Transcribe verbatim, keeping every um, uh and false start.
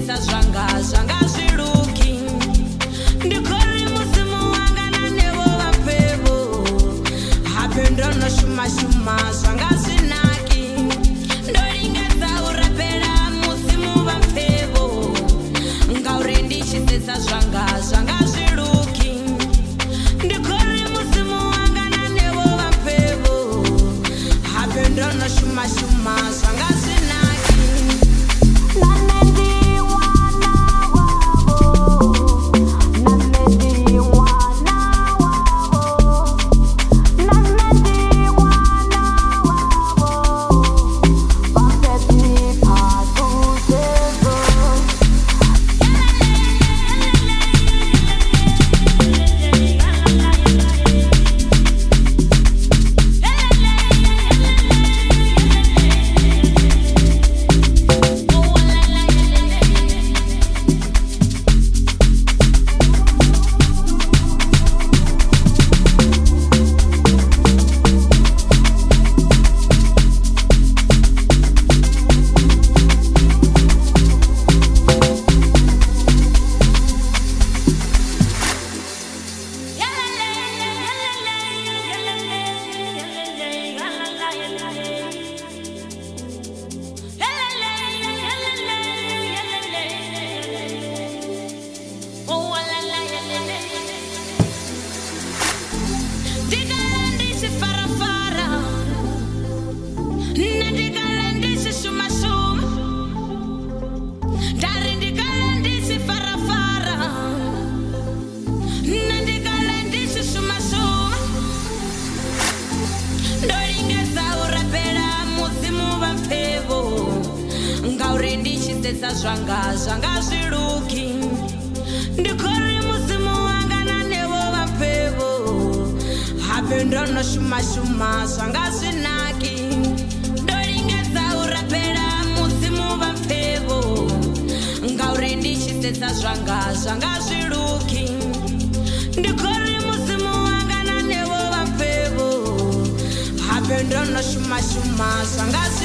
ndichisetsa zvanga zvanga zviruki ndikori musimu wanga nanevo vapevo habe ndonoshuma shuma zvanga zvinaki ndoringedza urapera musimu vapevo ngauri ndichisetsa zvanga zvanga zviruki ndikori musimu wanga nanevo vapevo habe ndonoshuma shuma zvanga zvinaki zvanga zvanga zviruki ndikori musimu wanga nanevo vapevo habe ndonoshuma shuma zvanga zvinaki ndoringedza urapera musimu vapevo ngauri ndichisetsa zvanga zvanga zviruki ndikori musimu wanga nanevo vapevo habe ndonoshuma shuma zvanga